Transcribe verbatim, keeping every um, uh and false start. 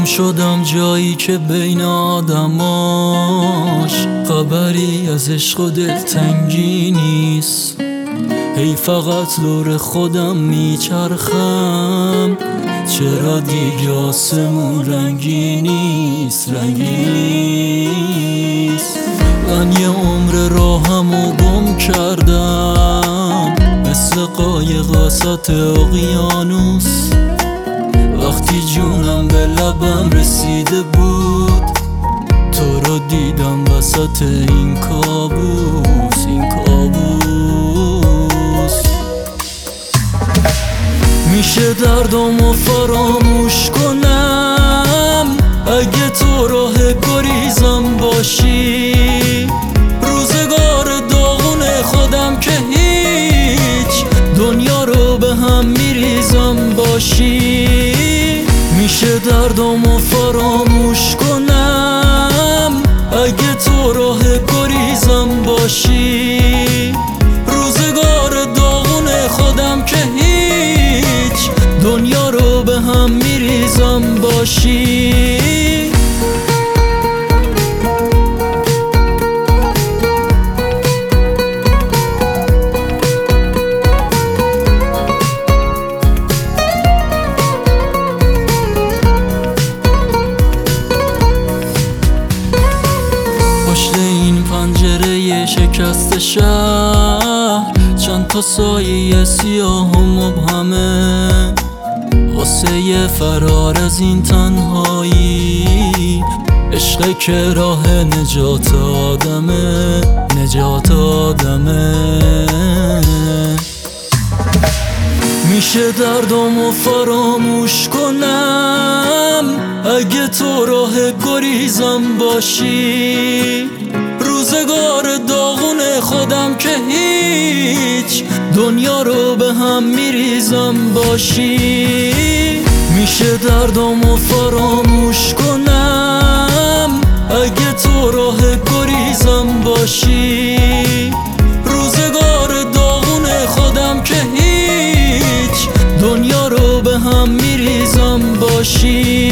شدم جایی که بین آدماش خبری از عشق و دلتنگی نیست. هی فقط دور خودم میچرخم، چرا دیگه آسمون رنگی نیست، رنگی نیست. من یه عمر راهمو گم کردم مثل قایق وسط اقیانوس. وقتی جونم به لبم رسیده بود، تو رو دیدم وسط این کابوس، این کابوس. میشه دردامو فراموش کنم اگه تو راه گریزم باشی. روزگار داغون خودم که هیچ، دنیا رو به هم میریزم باشی. میشه دردامو فراموش کنم اگه تو راه گریزم باشی. روزگار داغون خودم که هیچ، دنیا رو به هم میریزم باشی. پشت این پنجره شکست شهر چند تا سایه سیاه و مبهمه، واسه فرار از این تنهایی. عشق که راه نجات آدمه، نجات آدمه. میشه دردامو فراموش کنم اگه تو راه گریزم باشی. روزگار داغون خودم که هیچ، دنیا رو به هم میریزم باشی. میشه دردامو فراموش کنم اگه تو راه گریزم باشی. روزگار داغون خودم که هیچ، دنیا رو به هم میریزم باشی.